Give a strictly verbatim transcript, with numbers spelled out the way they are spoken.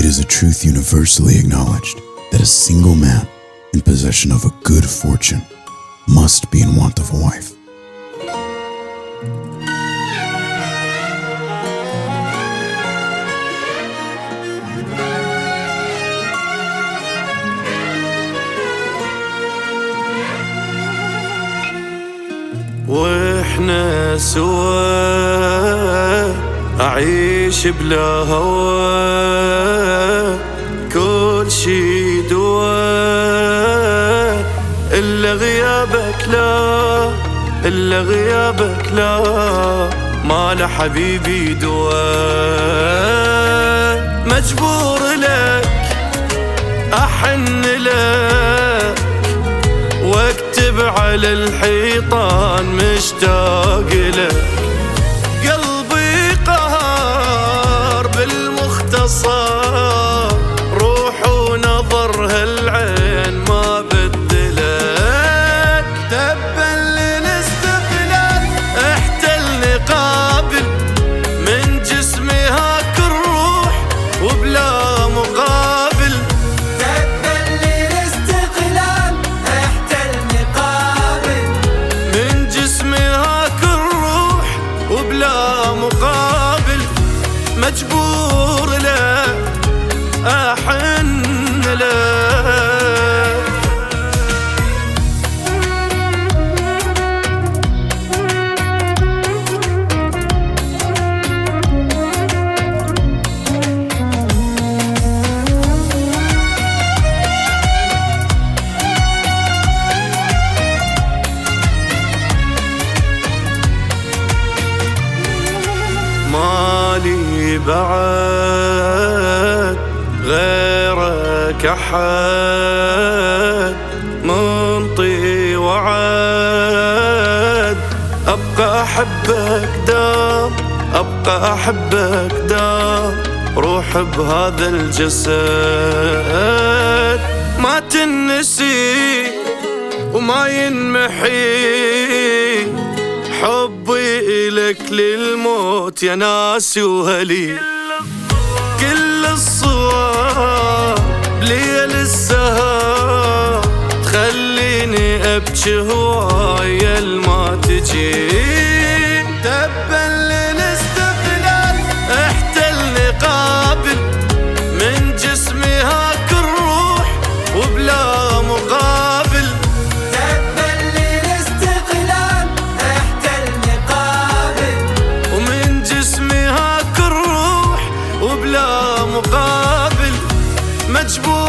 is a truth universally acknowledged that a single man in possession of a good fortune must be in want of a wife. واحنا سوا أعيش بلا هوا، كل شي دوا إلا غيابك لا، إلا غيابك لا، ما لحبيبي دوا. مجبور لك أحن لك واكتب على الحيطان مشتاق لك، قلبي قهر بالمختصر، روح ونظر هالعين ما بدلك. تبا للاستقلال احتلني قابل، من جسمي هاك الروح وبلا مقابل. تبا للاستقلال احتلني قابل، من جسمي هاك الروح وبلا مقابل. مجبور لك أحن لك. مالي بعد غيرك أحد، منطي وعد أبقى أحبك دام، أبقى أحبك دام، روح بهذا الجسد. ما تنسي وما ينمحي حبي إلك للموت يا ناسي وهلي. كل الصور بليل السهر تخليني أبكي هوايا الما تجي. تبا للاستقلال احتلني قابل، من جسمي هاك الروح وبلا مقابل. تبا للاستقلال احتلني قابل، ومن جسمي هاك الروح وبلا مقابل. مجبور